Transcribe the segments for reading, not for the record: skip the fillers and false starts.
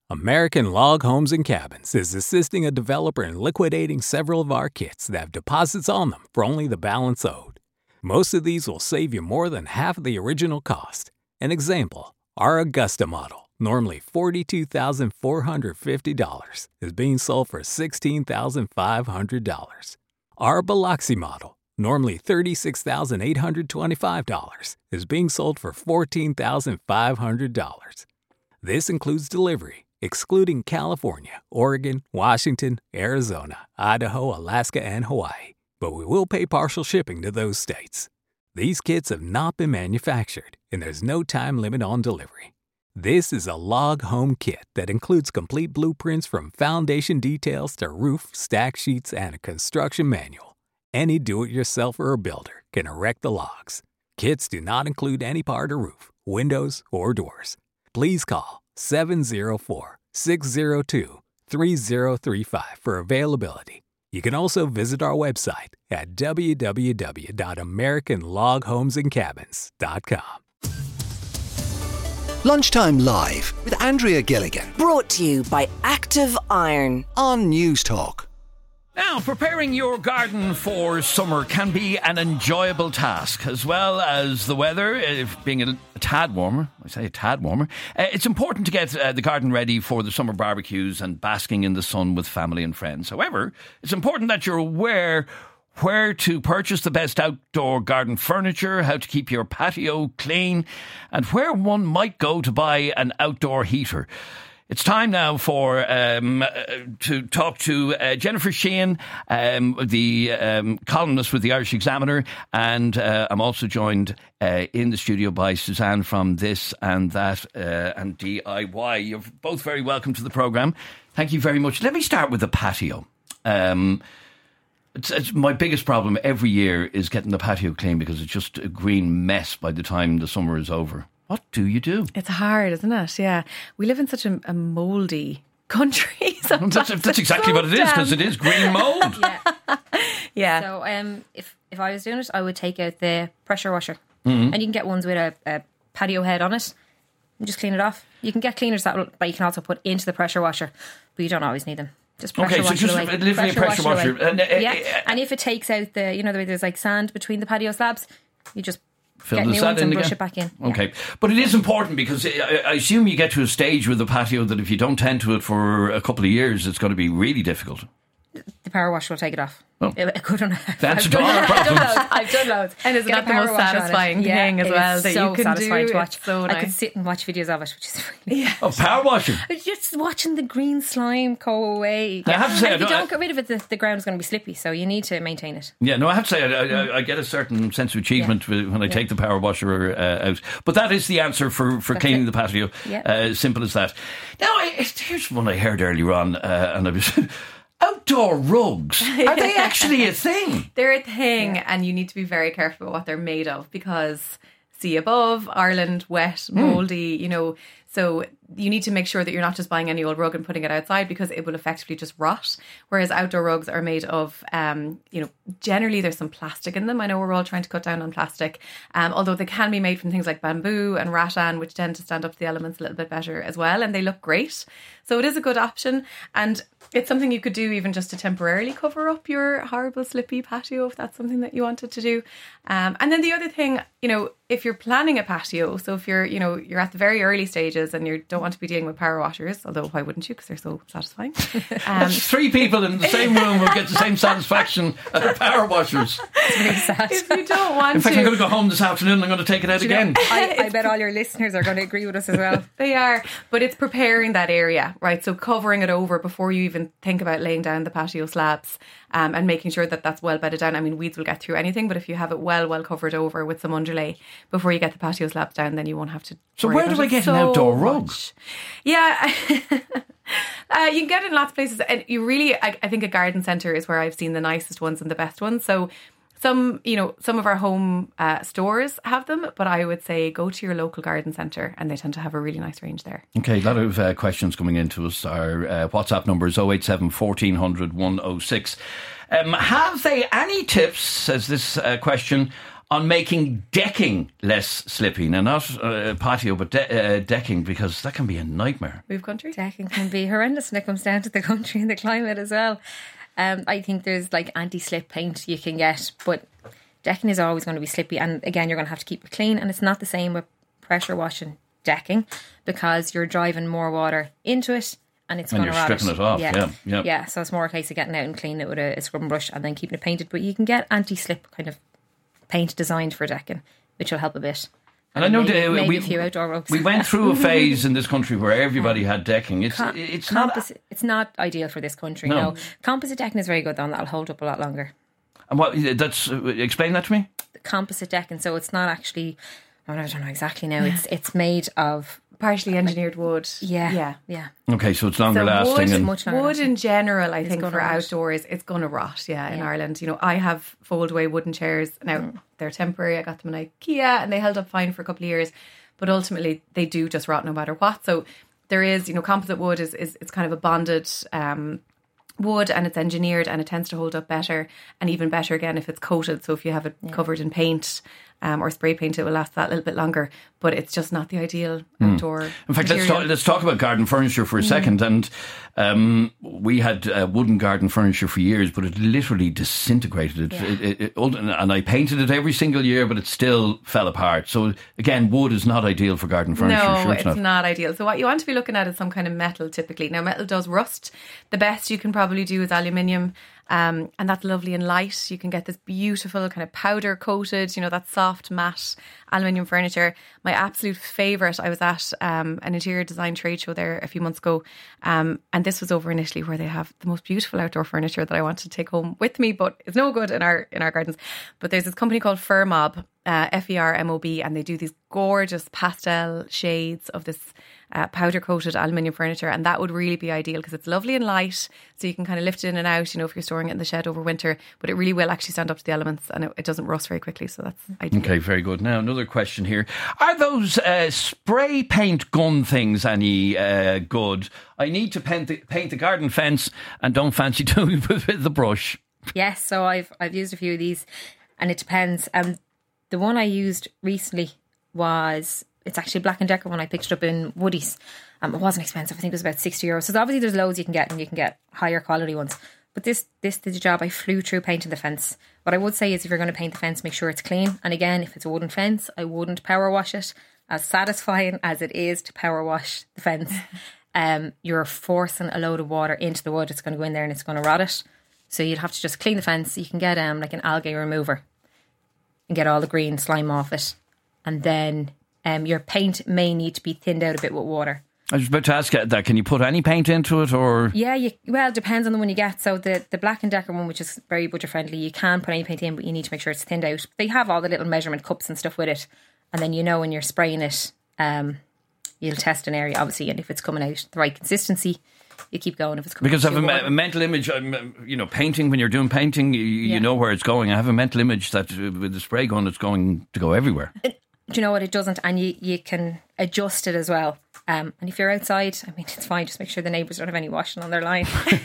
American Log Homes and Cabins is assisting a developer in liquidating several of our kits that have deposits on them for only the balance owed. Most of these will save you more than half of the original cost. An example, our Augusta model, normally $42,450, is being sold for $16,500. Our Biloxi model, normally $36,825, is being sold for $14,500. This includes delivery, excluding California, Oregon, Washington, Arizona, Idaho, Alaska, and Hawaii. But we will pay partial shipping to those states. These kits have not been manufactured, and there's no time limit on delivery. This is a log home kit that includes complete blueprints from foundation details to roof, stack sheets, and a construction manual. Any do-it-yourselfer or builder can erect the logs. Kits do not include any part or roof, windows, or doors. Please call 704-602-3035 for availability. You can also visit our website at www.americanloghomesandcabins.com. Lunchtime Live with Andrea Gilligan. Brought to you by Active Iron On News Talk. Now, preparing your garden for summer can be an enjoyable task, as well as the weather, if being a tad warmer. I say a tad warmer. It's important to get the garden ready for the summer barbecues and basking in the sun with family and friends. However, it's important that you're aware where to purchase the best outdoor garden furniture, how to keep your patio clean, and where one might go to buy an outdoor heater. It's time now for to talk to Jennifer Sheehan, the columnist with the Irish Examiner, and I'm also joined in the studio by Suzanne from This and That and DIY. You're both very welcome to the programme. Thank you very much. Let me start with the patio. It's my biggest problem every year is getting the patio clean because it's just a green mess by the time the summer is over. What do you do? It's hard, isn't it? Yeah. We live in such a mouldy country. That's exactly what it is, because it is green mould. Yeah. So if I was doing it, I would take out the pressure washer. Mm-hmm. And you can get ones with a patio head on it and just clean it off. You can get cleaners that you can also put into the pressure washer, but you don't always need them. Just pressure wash it away. Literally a pressure washer. And if it takes out the way there's like sand between the patio slabs, you just fill get the new sand ones in and again? brush it back in. Okay. But it is important because I assume you get to a stage with the patio that if you don't tend to it for a couple of years, it's going to be really difficult. The power wash will take it off. Oh. It couldn't. That's a dollar problem. I've done loads. And isn't that the most satisfying thing as well that you can satisfying do? to watch. So nice. I could sit and watch videos of it, which is really Power washing. just watching the green slime go away. I have to say, if you don't get rid of it, the ground is going to be slippy, so you need to maintain it. Yeah, no, I have to say, I get a certain sense of achievement when I take the power washer out. But that is the answer for cleaning the patio. Yeah. Simple as that. Now, here's one I heard earlier on, and I was... Outdoor rugs, are they actually a thing? They're a thing, and you need to be very careful about what they're made of because, see above, Ireland, wet, mouldy, so you need to make sure that you're not just buying any old rug and putting it outside because it will effectively just rot. Whereas outdoor rugs are made of, generally there's some plastic in them. I know we're all trying to cut down on plastic, although they can be made from things like bamboo and rattan, which tend to stand up to the elements a little bit better as well, and they look great. So it is a good option, and it's something you could do even just to temporarily cover up your horrible slippy patio if that's something that you wanted to do. And then the other thing, if you're planning a patio, so if you're at the very early stages and you don't want to be dealing with power washers, although why wouldn't you, because they're so satisfying. Three people in the same room will get the same satisfaction as power washers. It's very sad. If you don't want In fact, to, I'm going to go home this afternoon and I'm going to take it out again. I bet all your listeners are going to agree with us as well. They are, but it's preparing that area, right? So covering it over before you even think about laying down the patio slabs, and making sure that that's well bedded down. I mean, weeds will get through anything, but if you have it well covered over with some underlay before you get the patio slabs down, then you won't have to. So where do I get an outdoor rug? Yeah. You can get it in lots of places, and you really, I think a garden centre is where I've seen the nicest ones and the best ones. So some of our home stores have them, but I would say go to your local garden centre and they tend to have a really nice range there. Okay, a lot of questions coming into us. Our WhatsApp number is 087 1400 106. Have they any tips, says this question, on making decking less slippy. Now, not patio, but decking, because that can be a nightmare. Move country? Decking can be horrendous when it comes down to the country and the climate as well. I think there's like anti-slip paint you can get, but decking is always going to be slippy, and again, you're going to have to keep it clean. And it's not the same with pressure washing decking, because you're driving more water into it and it's going to rot. And you're stripping it off. Yeah, so it's more a case of getting out and cleaning it with a scrubbing brush and then keeping it painted. But you can get anti-slip kind of paint designed for decking, which will help a bit. And I know maybe a few outdoor rugs. We went through a phase in this country where everybody had decking. It's not ideal for this country. No. Composite decking is very good, though. That'll hold up a lot longer. And explain that to me. The composite decking, so it's not actually. I don't know exactly now. It's made of partially engineered wood. Yeah. Okay, so it's longer lasting. Wood in general, I think for outdoors, it's going to rot. Yeah, in Ireland, I have fold-away wooden chairs now. They're temporary. I got them in IKEA, and they held up fine for a couple of years. But ultimately, they do just rot no matter what. So there is, composite wood is it's kind of a bonded wood, and it's engineered, and it tends to hold up better, and even better again if it's coated. So if you have it covered in paint or spray paint, it will last that little bit longer. But it's just not the ideal outdoor. In fact, let's talk about garden furniture for a second. And we had wooden garden furniture for years, but it literally disintegrated. And I painted it every single year, but it still fell apart. So again, wood is not ideal for garden furniture. No, it's not ideal. So what you want to be looking at is some kind of metal typically. Now, metal does rust. The best you can probably do is aluminium. And that's lovely and light. You can get this beautiful kind of powder coated, that soft matte aluminium furniture. My absolute favourite, I was at an interior design trade show there a few months ago, and this was over in Italy, where they have the most beautiful outdoor furniture that I want to take home with me, but it's no good in our gardens. But there's this company called Fermob, FERMOB, and they do these gorgeous pastel shades of this powder coated aluminium furniture, and that would really be ideal because it's lovely and light, so you can kind of lift it in and out, if you're storing it in the shed over winter, but it really will actually stand up to the elements, and it doesn't rust very quickly, so that's ideal. Okay, very good. Now another question here: are those spray paint gun things any good? I need to paint the garden fence and don't fancy doing it with the brush. Yes, so I've used a few of these, and it depends. The one I used recently it's actually a Black & Decker one. I picked it up in Woodies. It wasn't expensive. I think it was about €60. So obviously there's loads you can get, and you can get higher quality ones. But this did the job. I flew through painting the fence. What I would say is, if you're going to paint the fence, make sure it's clean. And again, if it's a wooden fence, I wouldn't power wash it. As satisfying as it is to power wash the fence, you're forcing a load of water into the wood. It's going to go in there and it's going to rot it. So you'd have to just clean the fence. You can get like an algae remover and get all the green slime off it. And then your paint may need to be thinned out a bit with water. I was about to ask that. Can you put any paint into it, or? Yeah, it depends on the one you get. So the Black & Decker one, which is very budget friendly, you can put any paint in, but you need to make sure it's thinned out. They have all the little measurement cups and stuff with it, and then when you're spraying it, you'll test an area obviously, and if it's coming out the right consistency, you keep going. If it's coming because I have a mental image. Painting, when you're doing painting, you know where it's going. I have a mental image that with the spray gun, it's going to go everywhere. Do you know what? It doesn't, and you can adjust it as well. And if you're outside, it's fine. Just make sure the neighbours don't have any washing on their line.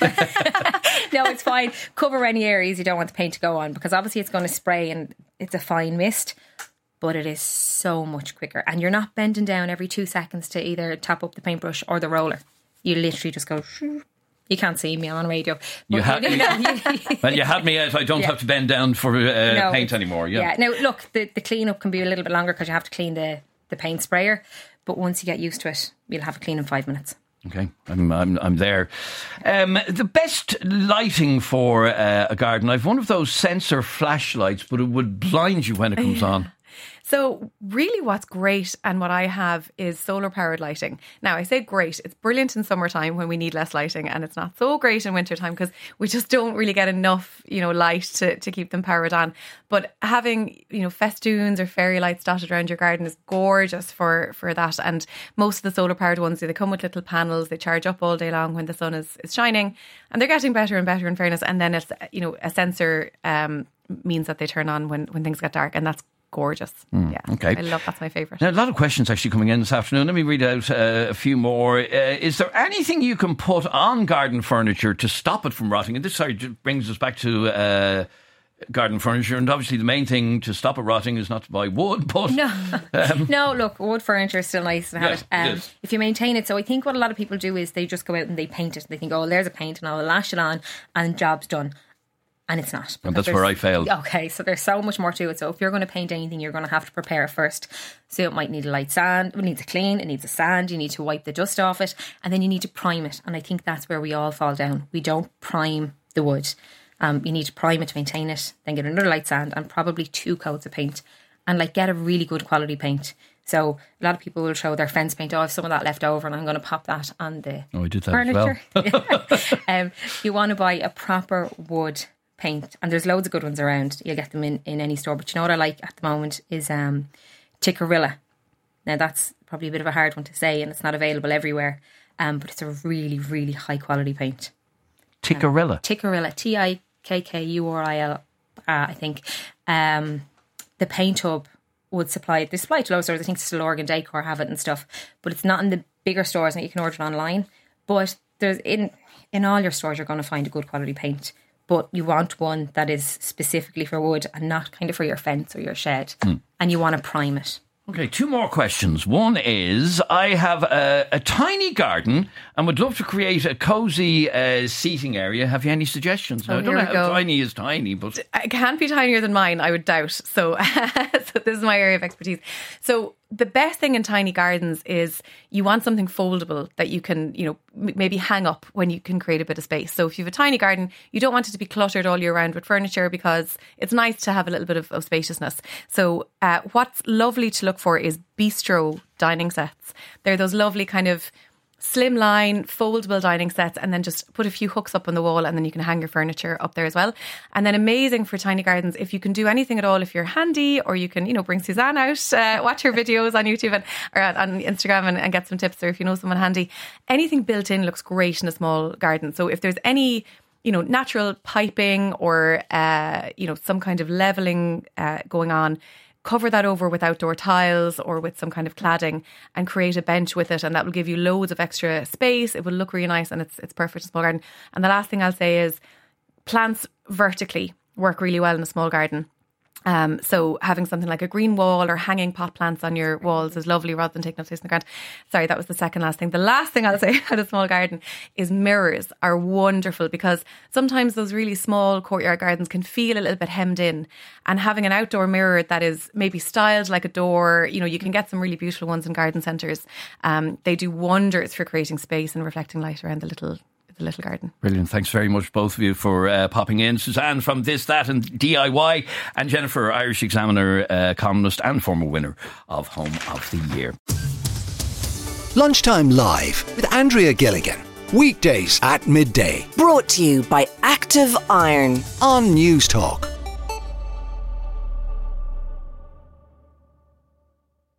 No, it's fine. Cover any areas you don't want the paint to go on, because obviously it's going to spray and it's a fine mist, but it is so much quicker. And you're not bending down every 2 seconds to either tap up the paintbrush or the roller. You literally just go... You can't see me, I'm on radio. Well, you had me out. I don't have to bend down for paint anymore. Yeah. Now, look, the clean-up can be a little bit longer because you have to clean the paint sprayer. But once you get used to it, you'll have it clean in 5 minutes. Okay, I'm there. The best lighting for a garden, I've one of those sensor flashlights, but it would blind you when it comes on. So really what's great and what I have is solar powered lighting. Now I say great, it's brilliant in summertime when we need less lighting, and it's not so great in wintertime because we just don't really get enough, light to keep them powered on. But having, festoons or fairy lights dotted around your garden is gorgeous for that. And most of the solar powered ones, they come with little panels, they charge up all day long when the sun is shining, and they're getting better and better in fairness. And then it's, a sensor means that they turn on when things get dark, and that's gorgeous. Okay. That's my favourite. Now, a lot of questions actually coming in this afternoon. Let me read out a few more. Is there anything you can put on garden furniture to stop it from rotting? And this brings us back to garden furniture, and obviously the main thing to stop it rotting is not to buy wood, but No, look, wood furniture is still nice to have Yeah, it it. is. If you maintain it. So I think what a lot of people do is they just go out and they paint it. They think, oh, there's a paint and I'll lash it on and job's done. And it's not. And Because that's where I there's- failed. Okay, so there's so much more to it. So if you're going to paint anything, you're going to have to prepare it first. So it might need a light sand, it needs a clean, it needs a sand, you need to wipe the dust off it, and then you need to prime it. And I think that's where we all fall down. We don't prime the wood. You need to prime it to maintain it, then get another light sand and probably 2 coats of paint. And like get a really good quality paint. So a lot of people will show their fence paint. Oh, I have some of that left over and I'm going to pop that on the I did that furniture. as well. You want to buy a proper wood paint, and there's loads of good ones around. You'll get them in any store. But you know what I like at the moment is Tikkurila. Now that's probably a bit of a hard one to say, and it's not available everywhere. But it's a really, really high quality paint. Tikkurila. Tikkurila, Tikkuril, I think. The paint hub would supply. They supply to low stores. I think still Oregon Decor have it and stuff, but it's not in the bigger stores. And you can order it online. But there's in all your stores, you're going to find a good quality paint. But you want one that is specifically for wood and not kind of for your fence or your shed. And you want to prime it. Okay, 2 more questions. One is, I have a tiny garden and would love to create a cosy seating area. Have you any suggestions? Now, I don't know how tiny is tiny, but... It can't be tinier than mine, I would doubt. So, so this is my area of expertise. So the best thing in tiny gardens is you want something foldable that you can, maybe hang up when you can create a bit of space. So if you have a tiny garden, you don't want it to be cluttered all year round with furniture because it's nice to have a little bit of spaciousness. So what's lovely to look for is bistro dining sets. They're those lovely kind of slimline, foldable dining sets, and then just put a few hooks up on the wall and then you can hang your furniture up there as well. And then amazing for tiny gardens, if you can do anything at all, if you're handy, or you can, bring Suzanne out, watch her videos on YouTube or on Instagram and get some tips, or if you know someone handy. Anything built in looks great in a small garden. So if there's any natural piping or, some kind of levelling going on, cover that over with outdoor tiles or with some kind of cladding and create a bench with it, and that will give you loads of extra space. It will look really nice and it's perfect in a small garden. And the last thing I'll say is plants vertically work really well in a small garden. So having something like a green wall or hanging pot plants on your walls is lovely rather than taking up space in the ground. Sorry, that was the second last thing. The last thing I'll say at a small garden is mirrors are wonderful, because sometimes those really small courtyard gardens can feel a little bit hemmed in, and having an outdoor mirror that is maybe styled like a door, you can get some really beautiful ones in garden centres. They do wonders for creating space and reflecting light around the little garden. Brilliant. Thanks very much, both of you, for popping in. Suzanne from This, That and DIY, and Jennifer, Irish Examiner columnist and former winner of Home of the Year. Lunchtime Live with Andrea Gilligan. Weekdays at midday Brought to you by Active Iron. on News Talk.